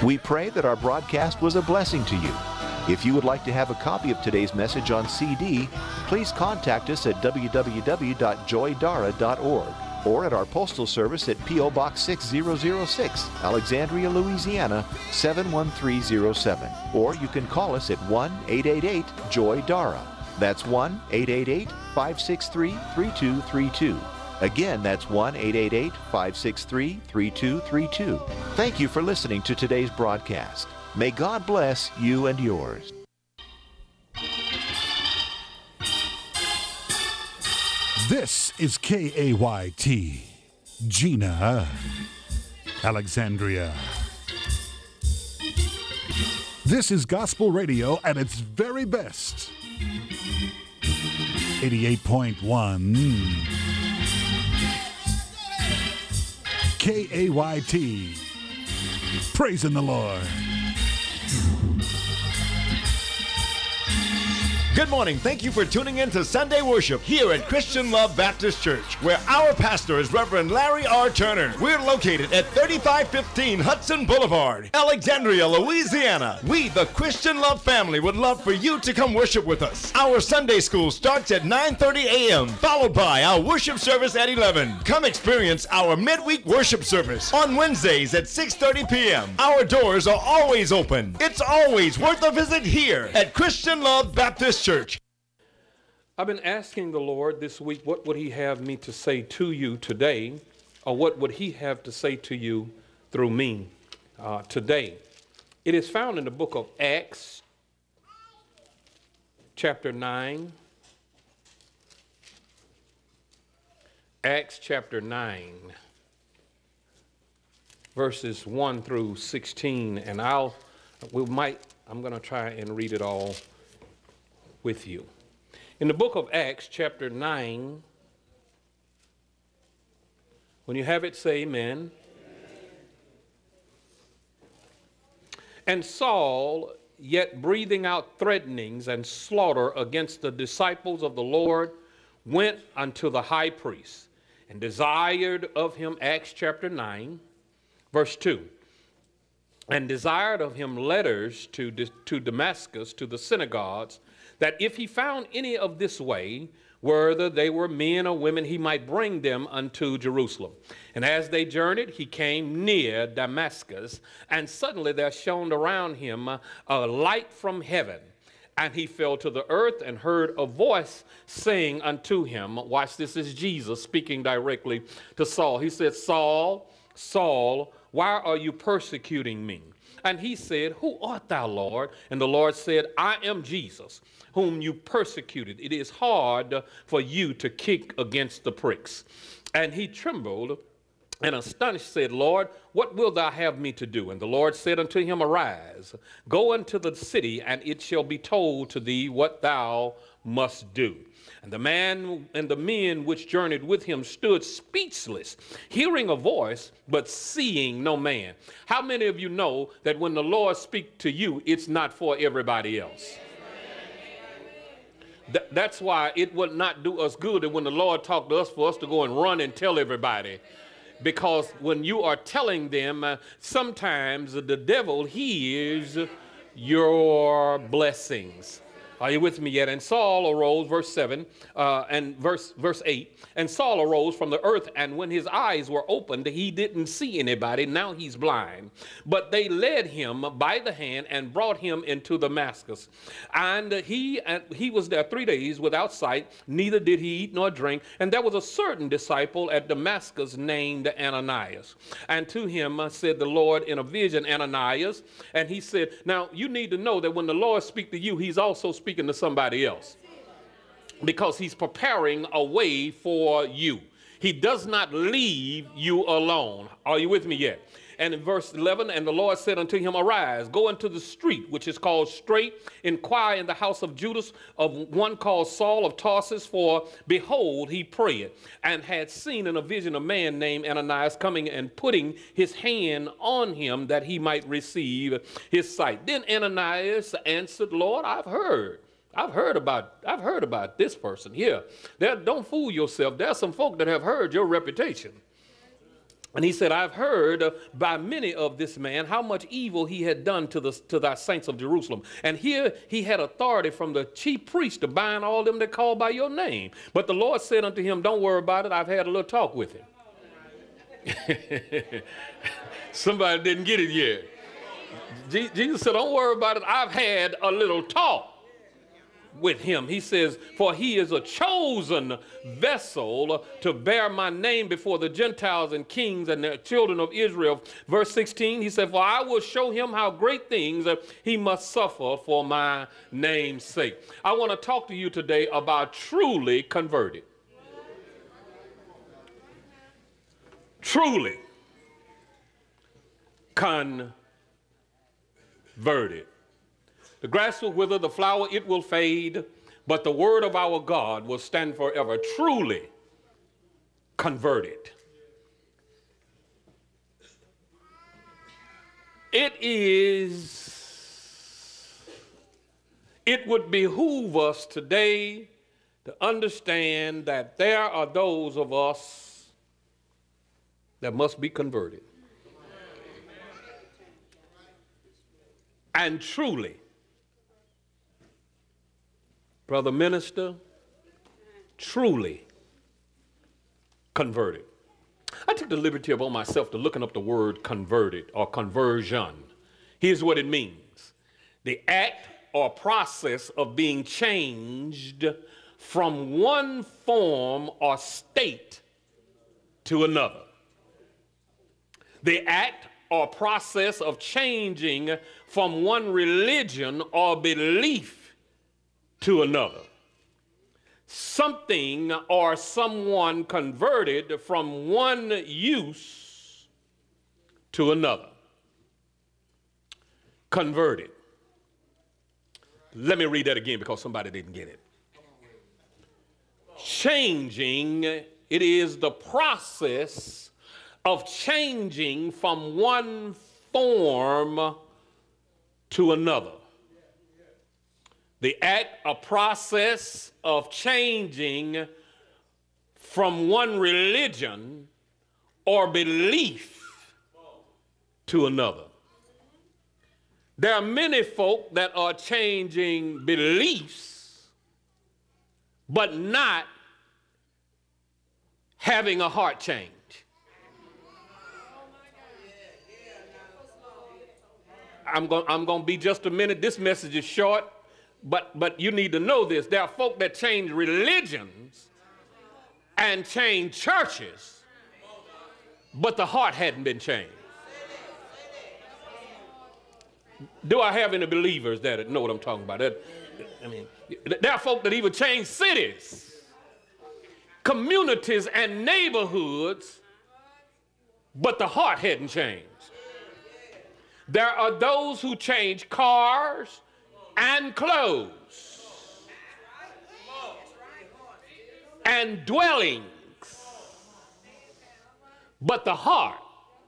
We pray that our broadcast was a blessing to you. If you would like to have a copy of today's message on CD, please contact us at www.joydara.org or at our postal service at P.O. Box 6006, Alexandria, Louisiana 71307. Or you can call us at 1-888-JOY-DARA. That's 1-888-563-3232. Again, that's 1-888-563-3232. Thank you for listening to today's broadcast. May God bless you and yours. This is KAYT, Gina, Alexandria. This is gospel radio at its very best. 88.1 KAYT, praising the Lord. Good morning. Thank you for tuning in to Sunday Worship here at Christian Love Baptist Church, where our pastor is Reverend Larry R. Turner. We're located at 3515 Hudson Boulevard, Alexandria, Louisiana. We, the Christian Love family, would love for you to come worship with us. Our Sunday school starts at 9:30 a.m., followed by our worship service at 11. Come experience our midweek worship service on Wednesdays at 6:30 p.m. Our doors are always open. It's always worth a visit here at Christian Love Baptist Church. I've been asking the Lord this week, what would he have me to say to you today, or what would he have to say to you through me today? It is found in the book of Acts, chapter 9. Acts chapter 9, verses 1 through 16, and I'm going to try and read it all with you. In the book of Acts, chapter 9, when you have it, say amen. And Saul, yet breathing out threatenings and slaughter against the disciples of the Lord, went unto the high priest and desired of him, Acts chapter 9, verse 2, and desired of him letters to Damascus, to the synagogues, that if he found any of this way, whether they were men or women, he might bring them unto Jerusalem. And as they journeyed, he came near Damascus, and suddenly there shone around him a light from heaven. And he fell to the earth and heard a voice saying unto him, watch, this is Jesus speaking directly to Saul. He said, Saul, Saul, why are you persecuting me? And he said, who art thou, Lord? And the Lord said, I am Jesus, whom you persecuted. It is hard for you to kick against the pricks. And he trembled and astonished said, Lord, what wilt thou have me to do? And the Lord said unto him, arise, go into the city, and it shall be told to thee what thou must do. And the man and the men which journeyed with him stood speechless, hearing a voice, but seeing no man. How many of you know that when the Lord speaks to you, it's not for everybody else? That's why it would not do us good that when the Lord talked to us for us to go and run and tell everybody. Because when you are telling them, sometimes the devil hears your blessings. Are you with me yet? And Saul arose, verse 7, and verse 8, and Saul arose from the earth, and when his eyes were opened, he didn't see anybody. Now he's blind. But they led him by the hand and brought him into Damascus. And he was there 3 days without sight, neither did he eat nor drink. And there was a certain disciple at Damascus named Ananias. And to him said the Lord in a vision, Ananias. And he said, now you need to know that when the Lord speaks to you, he's also speaking to somebody else, because he's preparing a way for you. He does not leave you alone. Are you with me yet? And in verse 11, and the Lord said unto him, arise, go into the street, which is called Straight, inquire in the house of Judas of one called Saul of Tarsus, for behold, he prayed, and had seen in a vision a man named Ananias coming and putting his hand on him that he might receive his sight. Then Ananias answered, Lord, I've heard about this person here. Don't fool yourself. There are some folk that have heard your reputation. And he said, I've heard by many of this man how much evil he had done to thy saints of Jerusalem. And here he had authority from the chief priest to bind all them that call by your name. But the Lord said unto him, don't worry about it. I've had a little talk with him. Somebody didn't get it yet. Jesus said, don't worry about it. I've had a little talk with him. He says, for he is a chosen vessel to bear my name before the Gentiles and kings and the children of Israel. Verse 16, he said, for I will show him how great things he must suffer for my name's sake. I want to talk to you today about truly converted. Truly converted. The grass will wither, the flower it will fade, but the word of our God will stand forever. Truly converted. It would behoove us today to understand that there are those of us that must be converted. And truly, brother minister, truly converted. I took the liberty upon myself to looking up the word converted or conversion. Here's what it means. The act or process of being changed from one form or state to another. The act or process of changing from one religion or belief to another. Something or someone converted from one use to another. Converted. Let me read that again because somebody didn't get it. Changing, it is the process of changing from one form to another. The act, a process of changing from one religion or belief to another. There are many folk that are changing beliefs, but not having a heart change. I'm going to be just a minute. This message is short, but you need to know this. There are folk that change religions and change churches, but the heart hadn't been changed. Do I have any believers that know what I'm talking about? There are folk that even change cities, communities, and neighborhoods, but the heart hadn't changed. There are those who change cars and clothes and dwellings, but the heart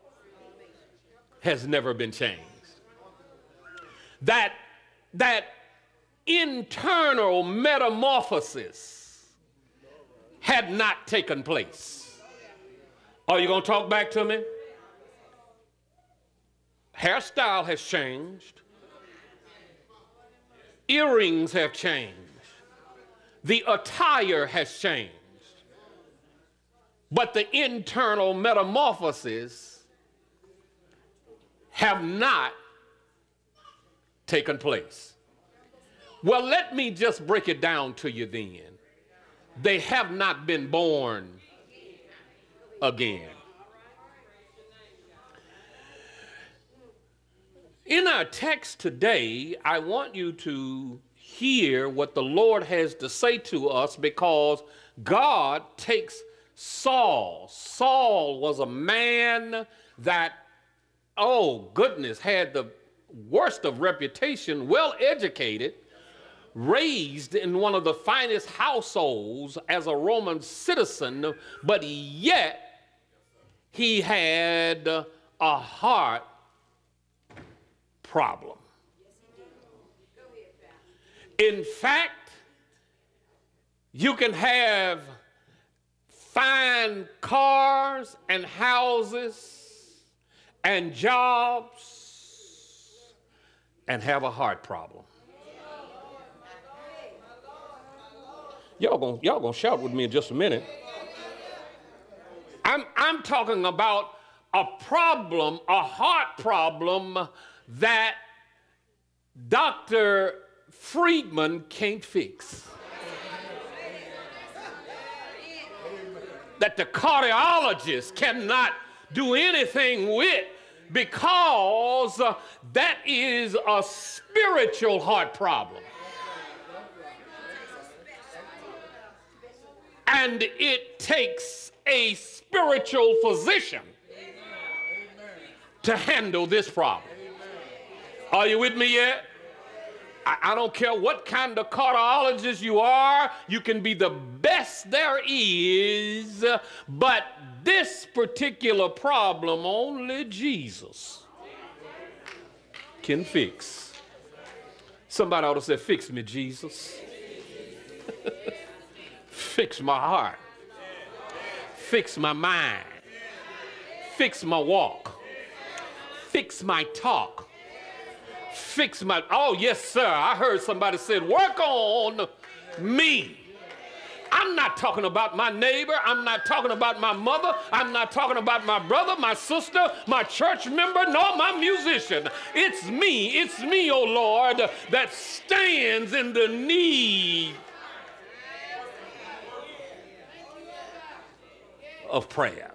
has never been changed. That internal metamorphosis had not taken place. Are you going to talk back to me? Hairstyle has changed. Earrings have changed. The attire has changed. But the internal metamorphoses have not taken place. Well, let me just break it down to you then. They have not been born again. In our text today, I want you to hear what the Lord has to say to us, because God takes Saul. Saul was a man that, oh goodness, had the worst of reputation, well educated, raised in one of the finest households as a Roman citizen, but yet he had a heart problem. In fact, you can have find cars and houses and jobs and have a heart problem. Y'all gonna shout with me in just a minute. I'm talking about a problem, a heart problem that Dr. Friedman can't fix. That the cardiologist cannot do anything with, because that is a spiritual heart problem. And it takes a spiritual physician to handle this problem. Are you with me yet? I don't care what kind of cardiologist you are. You can be the best there is, but this particular problem only Jesus can fix. Somebody ought to say, fix me, Jesus. Fix my heart. Fix my mind. Fix my walk. Fix my talk. Fix my, oh yes sir, I heard somebody said, work on me. I'm not talking about my neighbor. I'm not talking about my mother. I'm not talking about my brother, my sister, my church member, nor my musician. It's me, oh Lord, that stands in the need of prayer.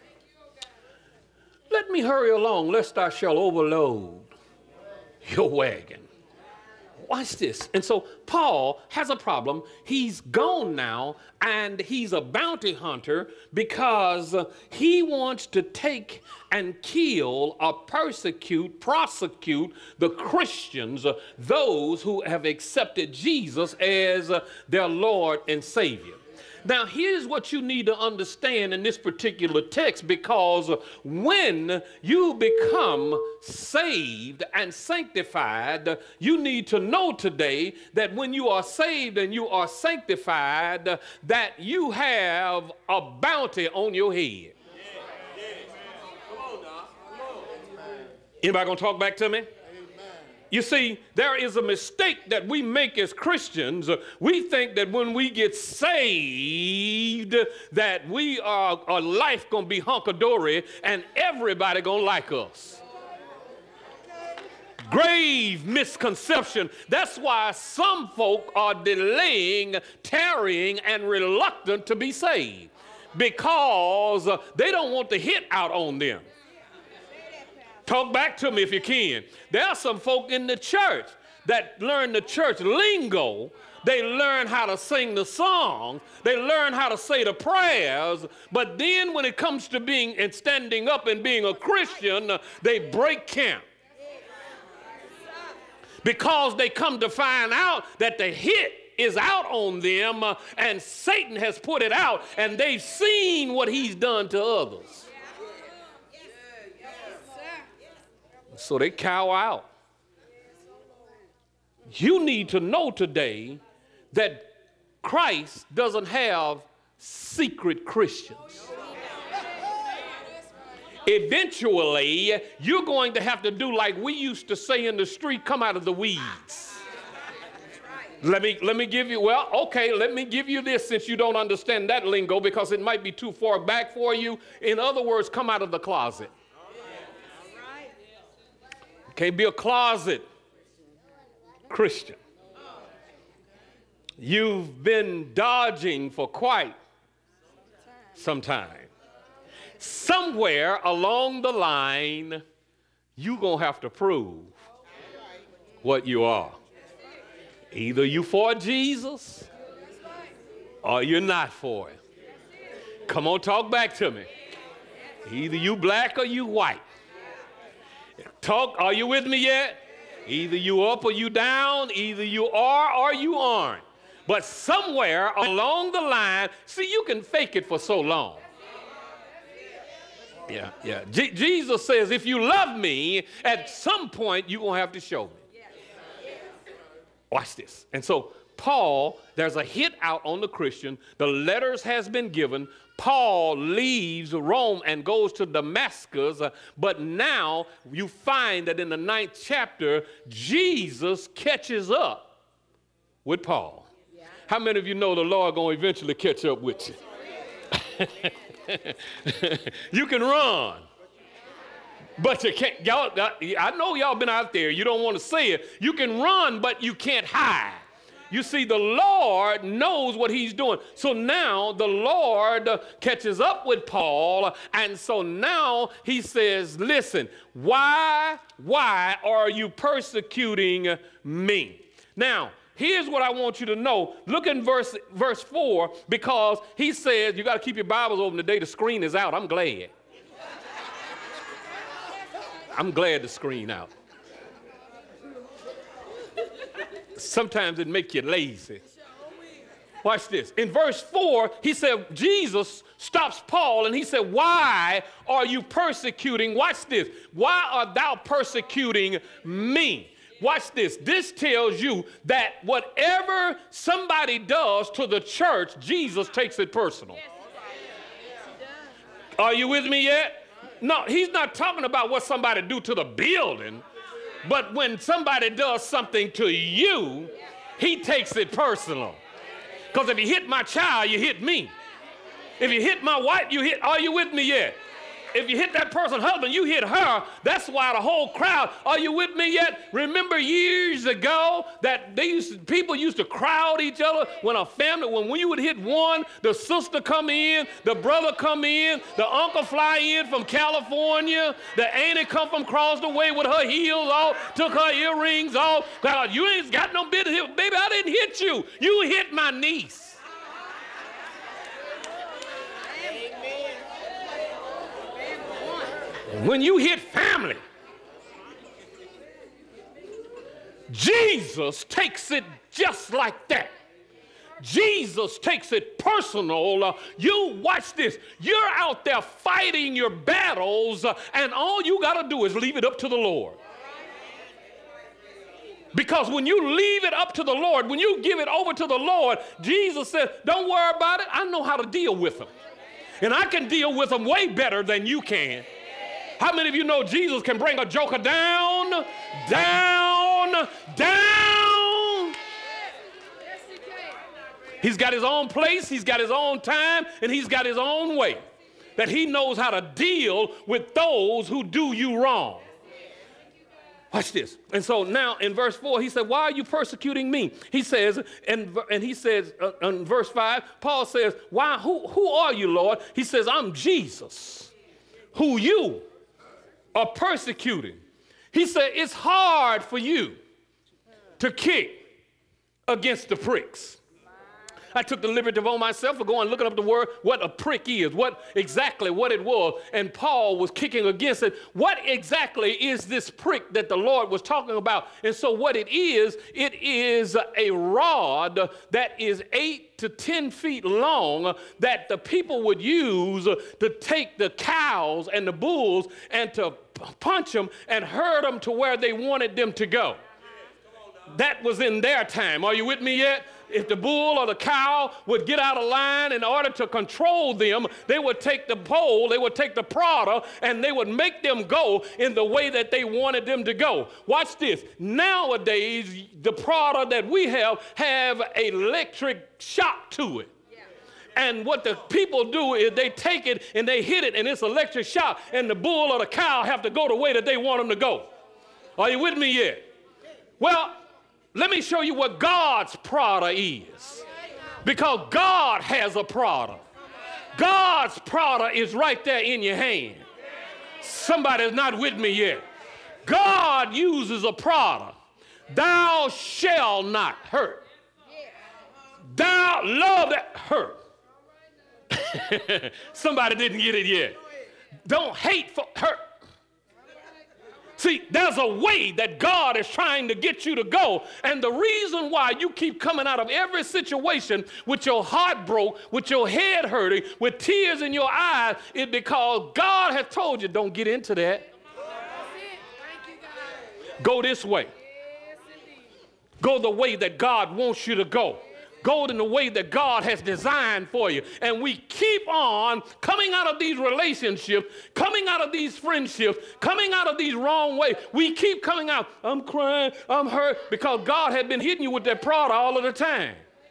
Let me hurry along, lest I shall overload your wagon. Watch this. And so Paul has a problem. He's gone now, and he's a bounty hunter because he wants to take and kill or prosecute the Christians, those who have accepted Jesus as their Lord and Savior. Now, here's what you need to understand in this particular text, because when you become saved and sanctified, you need to know today that when you are saved and you are sanctified, that you have a bounty on your head. Anybody gonna talk back to me? You see, there is a mistake that we make as Christians. We think that when we get saved, that our life gonna be hunky-dory and everybody gonna like us. Grave misconception. That's why some folk are delaying, tarrying, and reluctant to be saved, because they don't want the hit out on them. Talk back to me if you can. There are some folk in the church that learn the church lingo. They learn how to sing the song. They learn how to say the prayers. But then when it comes to being and standing up and being a Christian, they break camp. Because they come to find out that the hit is out on them, and Satan has put it out, and they've seen what he's done to others. So they cow out. You need to know today that Christ doesn't have secret Christians. Eventually, you're going to have to do like we used to say in the street, come out of the weeds. Let me give you, well, okay, let me give you this since you don't understand that lingo, because it might be too far back for you. In other words, come out of the closet. Can't be a closet Christian. You've been dodging for quite some time. Somewhere along the line, you're going to have to prove what you are. Either you for Jesus or you're not for it. Come on, talk back to me. Either you black or you white. Talk, are you with me yet? Either you up or you down, either you are or you aren't. But somewhere along the line, see, you can fake it for so long. Yeah. Jesus says, if you love me, at some point you're going to have to show me. Watch this. And so Paul, there's a hit out on the Christian. The letters has been given. Paul leaves Rome and goes to Damascus. But now you find that in the 9th chapter, Jesus catches up with Paul. Yeah. How many of you know the Lord going to eventually catch up with you? You can run, but you can't. Y'all, I know y'all been out there. You don't want to say it. You can run, but you can't hide. You see, the Lord knows what he's doing. So now the Lord catches up with Paul, and so now he says, listen, why are you persecuting me? Now, here's what I want you to know. Look in verse 4, because he says, you got to keep your Bibles open today. The screen is out. I'm glad. I'm glad the screen out. Sometimes it makes you lazy. Watch this. In verse 4, he said, Jesus stops Paul and he said, why are you persecuting? Watch this. Why art thou persecuting me? Watch this. This tells you that whatever somebody does to the church, Jesus takes it personal. Are you with me yet? No, he's not talking about what somebody do to the building. But when somebody does something to you, he takes it personal. Because if you hit my child, you hit me. If you hit my wife, you hit, are you with me yet? If you hit that person's husband, you hit her. That's why the whole crowd, are you with me yet? Remember years ago that people used to crowd each other when when you would hit one, the sister come in, the brother come in, the uncle fly in from California, the auntie come from across the way with her heels off, took her earrings off. God, you ain't got no business here. Baby, I didn't hit you. You hit my niece. When you hit family, Jesus takes it just like that. Jesus takes it personal. You watch this. You're out there fighting your battles, and all you got to do is leave it up to the Lord. Because when you leave it up to the Lord, when you give it over to the Lord, Jesus said, don't worry about it. I know how to deal with them. And I can deal with them way better than you can. How many of you know Jesus can bring a joker down, down, down? He's got his own place, he's got his own time, and he's got his own way. That he knows how to deal with those who do you wrong. Watch this. And so now in verse 4, he said, why are you persecuting me? He says, and he says in verse 5, Paul says, who are you, Lord? He says, I'm Jesus, who you are persecuting. He said, it's hard for you to kick against the pricks. I took the liberty of myself of going looking up the word, what a prick is, what it was. And Paul was kicking against it. What exactly is this prick that the Lord was talking about? And so what it is a rod that is 8 to 10 feet long that the people would use to take the cows and the bulls and to punch them and herd them to where they wanted them to go. That was in their time. Are you with me yet? If the bull or the cow would get out of line, in order to control them, they would take the pole, they would take the prodder, and they would make them go in the way that they wanted them to go. Watch this. Nowadays, the prodder that we have an electric shock to it. And what the people do is they take it and they hit it, and it's electric shock, and the bull or the cow have to go the way that they want them to go. Are you with me yet? Well, let me show you what God's prodder is. Because God has a prodder. God's prodder is right there in your hand. Somebody's not with me yet. God uses a prodder. Thou shalt not hurt. Thou love that hurt. Somebody didn't get it yet. Don't hate for hurt. See, there's a way that God is trying to get you to go. And the reason why you keep coming out of every situation with your heart broke, with your head hurting, with tears in your eyes, is because God has told you, don't get into that. Go this way. Go the way that God wants you to go. Go in the way that God has designed for you. And we keep on coming out of these relationships, coming out of these friendships, coming out of these wrong ways. We keep coming out. I'm crying, I'm hurt, because God had been hitting you with that prod all of the time.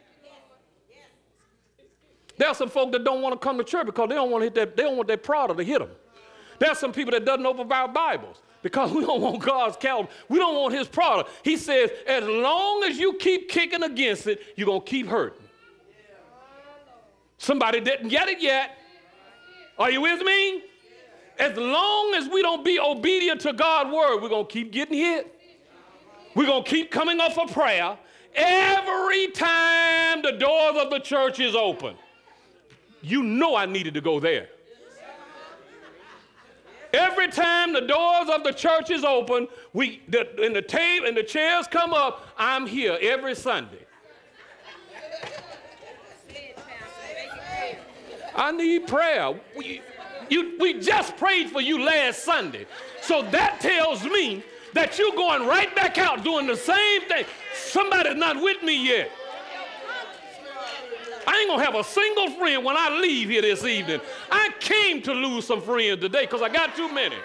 There are some folk that don't want to come to church because they don't want to hit that, they don't want that prod to hit them. There are some people that doesn't open our Bibles because we don't want God's calendar. We don't want his product. He says, as long as you keep kicking against it, you're going to keep hurting. Somebody didn't get it yet. Are you with me? As long as we don't be obedient to God's word, we're going to keep getting hit. We're going to keep coming off of prayer every time the doors of the church is open. You know I needed to go there. Every time the doors of the church is open, and the chairs come up, I'm here every Sunday. I need prayer. We just prayed for you last Sunday. So that tells me that you're going right back out doing the same thing. Somebody's not with me yet. I ain't going to have a single friend when I leave here this evening. I came to lose some friends today because I got too many.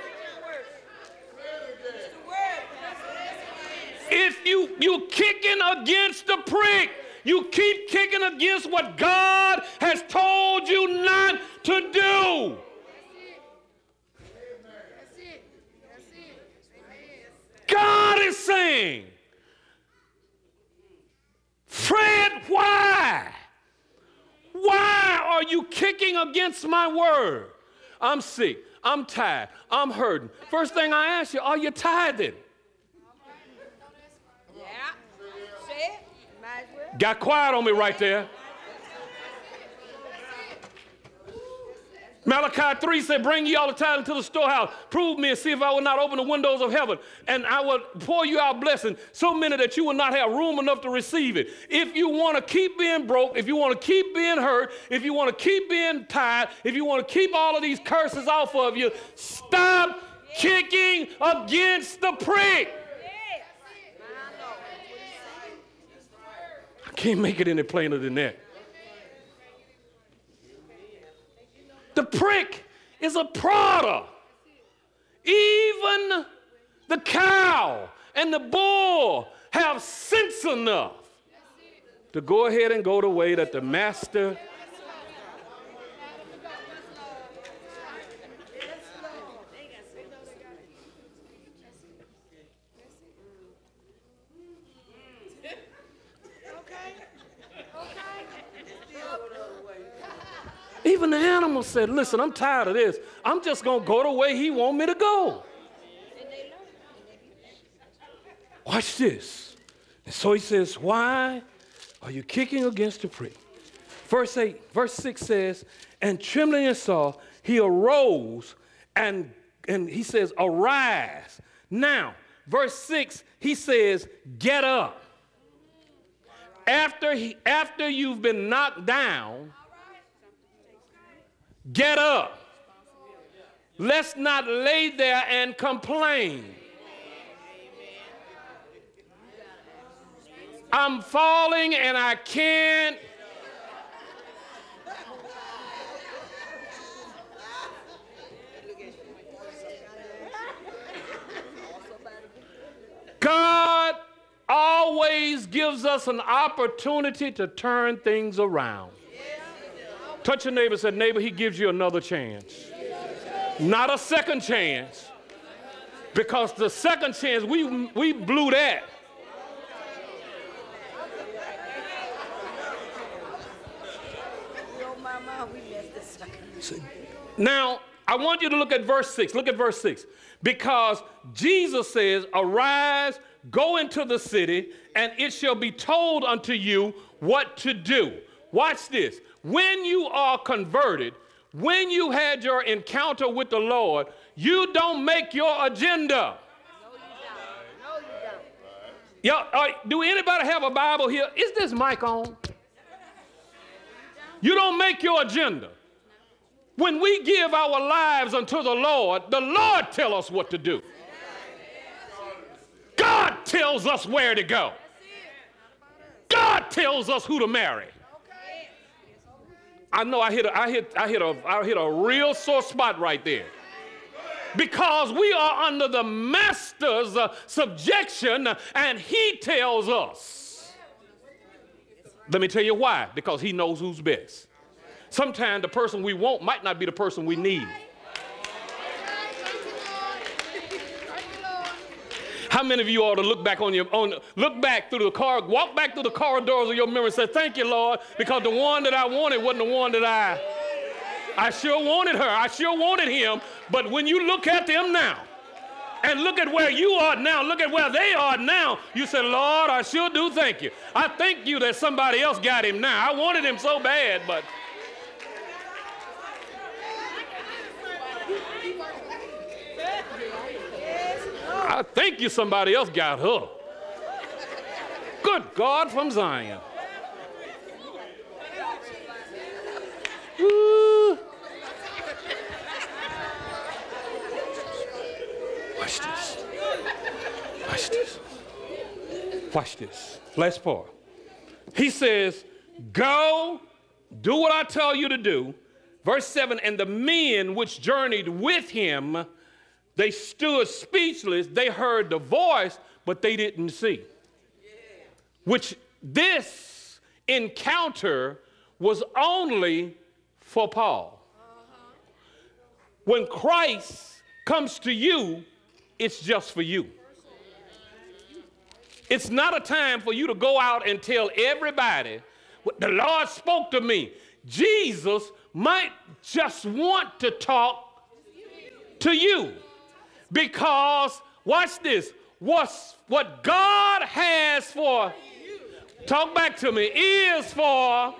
If you kicking against the prick, you keep kicking against what God has told you not to do. God is saying, Fred, why? Why are you kicking against my word? I'm sick. I'm tired. I'm hurting. First thing I ask you, are you tithing? Yeah. Say it. Might as well. Got quiet on me right there. Malachi 3 said, bring ye all the tithe into the storehouse. Prove me and see if I will not open the windows of heaven. And I will pour you out blessing, so many that you will not have room enough to receive it. If you want to keep being broke, if you want to keep being hurt, if you want to keep being tired, if you want to keep all of these curses off of you, stop kicking against the prick. I can't make it any plainer than that. The prick is a prodder. Even the cow and the bull have sense enough to go ahead and go the way that the master. Even the animal said, listen, I'm tired of this. I'm just going to go the way he wants me to go. Watch this. And so he says, why are you kicking against the prick? Verse 6 says, and trembling in Saul, he arose and he says, arise. Now, verse 6, he says, get up. After you've been knocked down, get up. Let's not lay there and complain. I'm falling and I can't. God always gives us an opportunity to turn things around. Touch your neighbor and say, neighbor, he gives you another chance. Not a second chance. Because the second chance, we blew that. Now, I want you to look at verse 6. Look at verse 6. Because Jesus says, arise, go into the city, and it shall be told unto you what to do. Watch this. When you are converted, when you had your encounter with the Lord, you don't make your agenda. No, you don't. Do anybody have a Bible here? Is this mic on? You don't make your agenda. When we give our lives unto the Lord tells us what to do. God tells us where to go. God tells us who to marry. I know I hit a real sore spot right there. Because we are under the master's subjection, and he tells us. Let me tell you why. Because he knows who's best. Sometimes the person we want might not be the person we need. How many of you ought to look back look back through the car, walk back through the corridors of your memory and say, thank you, Lord, because the one that I wanted wasn't the one that I sure wanted her. I sure wanted him. But when you look at them now and look at where you are now, look at where they are now, you say, Lord, I sure do thank you. I thank you that somebody else got him now. I wanted him so bad, but I thank you somebody else got her. Good God from Zion. Woo. Watch this. Watch this. Watch this. Last part. He says, go, do what I tell you to do. Verse 7, and the men which journeyed with him, they stood speechless. They heard the voice, but they didn't see. Which this encounter was only for Paul. When Christ comes to you, it's just for you. It's not a time for you to go out and tell everybody, the Lord spoke to me. Jesus might just want to talk to you. Because, watch this, what God has for, talk back to me, is for,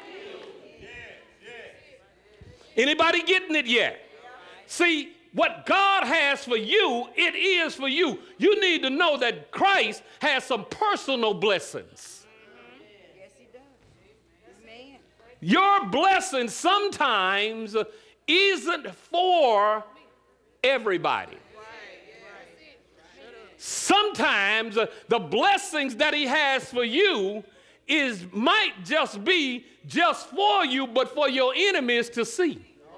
anybody getting it yet? See, what God has for you, it is for you. You need to know that Christ has some personal blessings. Yes, he does. Amen. Your blessing sometimes isn't for everybody. Sometimes the blessings that he has for you might just be just for you, but for your enemies to see.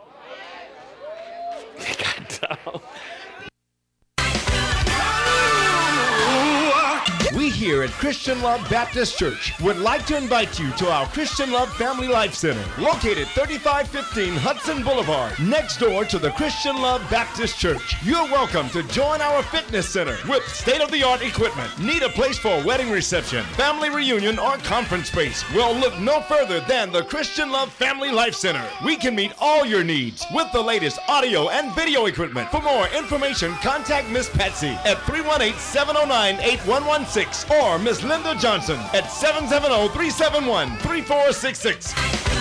We here at Christian Love Baptist Church would like to invite you to our Christian Love Family Life Center, located 3515 Hudson Boulevard, next door to the Christian Love Baptist Church. You're welcome to join our fitness center with state-of-the-art equipment. Need a place for a wedding reception, family reunion, or conference space? Well, look no further than the Christian Love Family Life Center. We can meet all your needs with the latest audio and video equipment. For more information, contact Miss Patsy at 318-709-8116 or Miss Linda Johnson at 770-371-3466.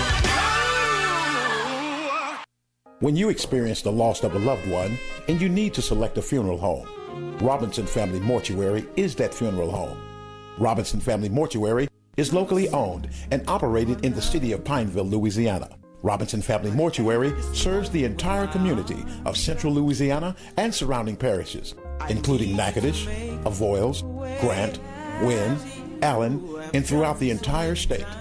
When you experience the loss of a loved one and you need to select a funeral home, Robinson Family Mortuary is that funeral home. Robinson Family Mortuary is locally owned and operated in the city of Pineville, Louisiana. Robinson Family Mortuary serves the entire community of central Louisiana and surrounding parishes, including Natchitoches, Avoyelles, Grant, Wynne, Allen, and throughout the entire state.